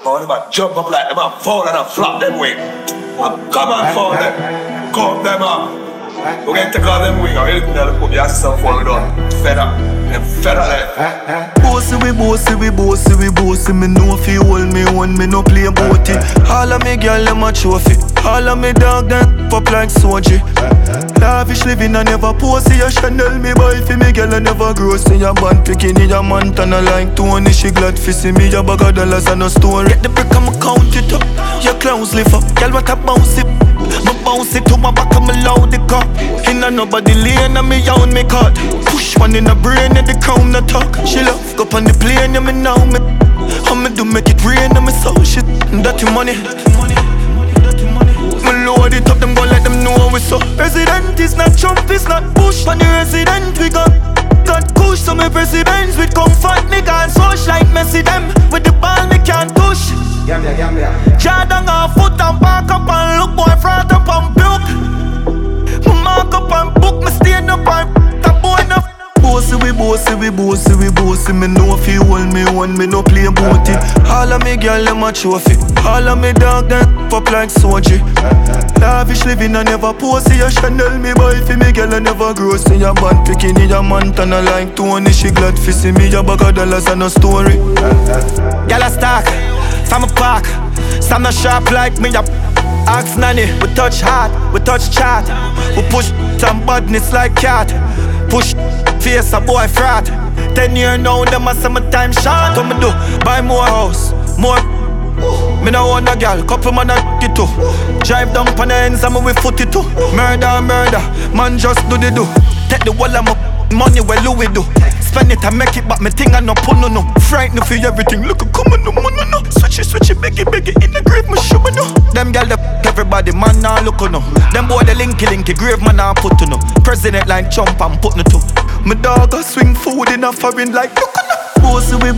Oh, them a jump up like them a fall and a flop them wing. Come on, fall them. Come them up. We get to call them wing or anything that put your son fall down. Fed up. Them fed up there. Bossy, me know if you hold me one, me no play about it. All of me girl, them a trophy. All of me dog, them pop like soji. Lavish living, I never posy. A Chanel, me buy for me girl, I never gross. In your band picking in your Montana like Tony. She glad for see me, your bag of dollars and a story. Get the brick, I'ma count it up. Your clowns lift up, girl, what I bounce it. Me bounce it to my back, I'ma loud the cup. Inna nobody lane, and me own me cut. Push one in the brain, and the crown the talk. She love, go on the plane, and me now me. How me do make it rain, and me so shit. Dirty money. Me load it up, them gon' let them know we so. President is not Trump, it's not Bush. On the resident we got kush. So me presidents with comfort, me got social like Messi them. With the ball me can't push. Jordan off foot and back up and look boy front up and broke. Me mark up and book, me stand up and that boy enough. Bossy, me know if you hold me one, me no play about it. All of me girl, them a trophy. All of me dog, them pop like soji. Lavish living, I never posy. A Chanel, me buy for me girl, I never gross. In your band picking in your Montana like Tony. She glad for see me, your bag of dollars and a story. Girl a stack, from a park. Some not sharp like me, ask nanny. We touch hard, we touch chat. We push some badness like cat. Push face a boy frat. 10 years now, them a summertime shot. What me do? Buy more house, more. Me no want a girl, couple man a it too. Drive down pon the ends and me we foot it too. Murder, man just do the do. Take the wall of my money where Louis do. Spend it and make it, but me thing I no put no. Frightened for everything, look a come on no. Switch it, beg it in the grave, me show me no. Them gal the everybody, man nah look no. Them boy the linky, grave man nah put no. President like Trump and put no too. My dog a swing food in a foreign like look no. Bossy, me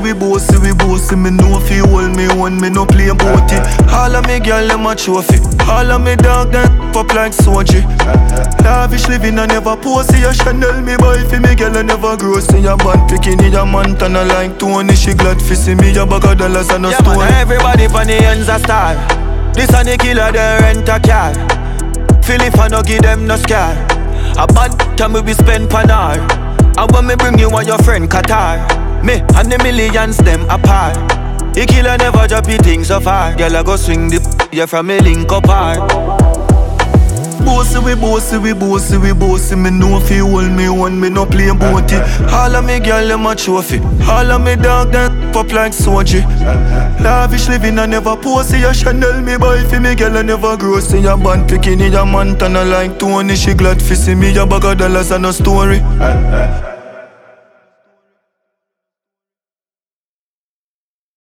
know if you hold me one, me no play about it. All of me girl, them a trophy. All of me dog, them pop like soji. Lavish living, I never posy. A Chanel, me buy for me girl, I never gross. In your band picking in your Montana like Tony. She glad for see me, your bag of dollars and a story. Man, everybody from the ends a star. This and the killer, they rent a car. Philip, I no give them no scar. A bad time we spend pan hour. And when me bring you and your friend Qatar, me and the millions them apart. The killer never drop it things so far. Girl I go swing the you from a link up hard. Bossy, me know if you hold me one, me no play about it. All of me girl, them a trophy. All of me dog, them pop like soji. Lavish living, I never posy. A Chanel, me buy for me girl, I never gross. In your band picking in your Montana like Tony. She glad for see me, your bag of dollars and a story.